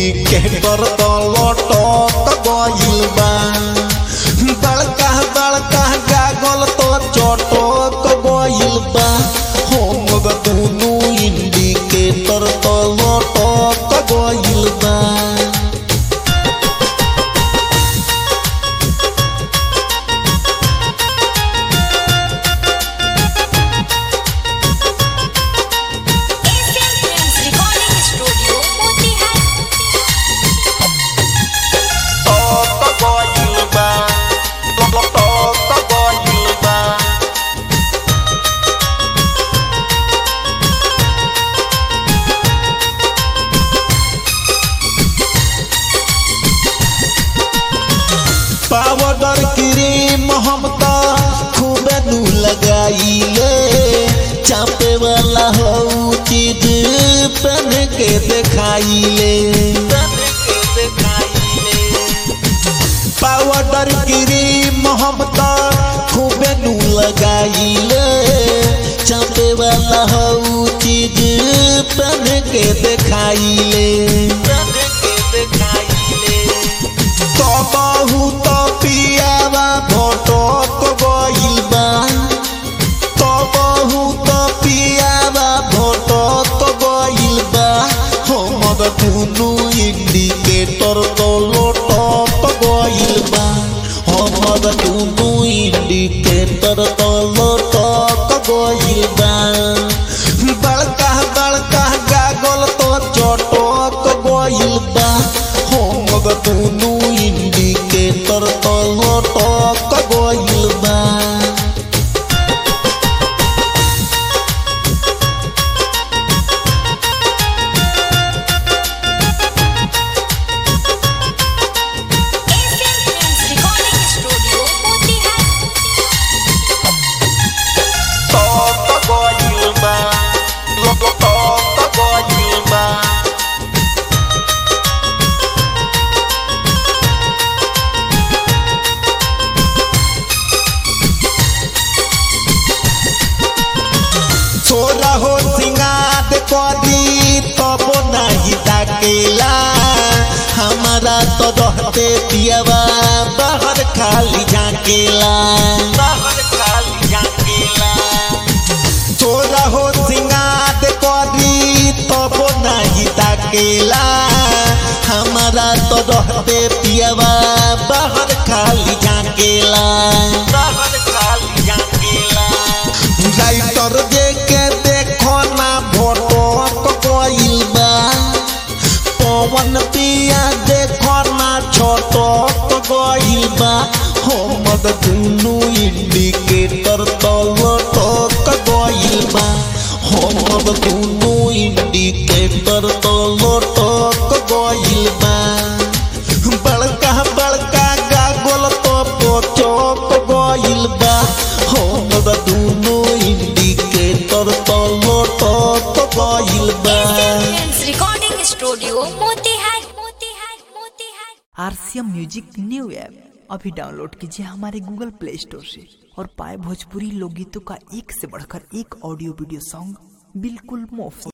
Indicator तो लटक गइल बा बड़का बड़का गागल तो चटक गइल बा हमर दुनु इंडिकेटर तो लटक गइल बा पाउडर क्रीम हम तो खूब नू लगाइले चापे वाला हो चीज पहन के दिखाइले पाउडर क्रीम हम तो खूब नू लगाइले चापे वाला हो चीज पहन के दिखाइले तो बहुत पियावा भटक गइल बा तो बहुत पियावा भटक गइल बा हमर दुनु इंडिकेटर तो लटक गइल बा हमर दुनु इंडिकेटर तो लटक गइल बा बड़का बड़का गागल तो चटक गइल बा हमर दुनु इंडिकेटर तो लटक गइल बा छोरा हो सिंगार करी तब नहीं ताकेला हमारा तो रहते पियावा बाहर खाली झाकेला छोरा हो सिंगार करी तब नहीं ताकेला हमारा तो रहते पियावा बाहर खाली झाकेला राइटर देखे देखो ना भटक गइल बा पवन पिया देखो ना छटक गइल बा हमर दुनु इंडिकेटर तो लटक गइल बा हमर दुनु इंडिकेटर तो लटक गइल बा बड़का बड़का गागल तो पचक गइल बा हमर दुनु इंडिकेटर तो लटक गइल बा recording studio Motihari RCM music new app अभी डाउनलोड कीजिए हमारे गूगल प्ले स्टोर से और पाए भोजपुरी लोकगीतों का एक से बढ़कर एक ऑडियो वीडियो सॉन्ग बिल्कुल मुफ्त।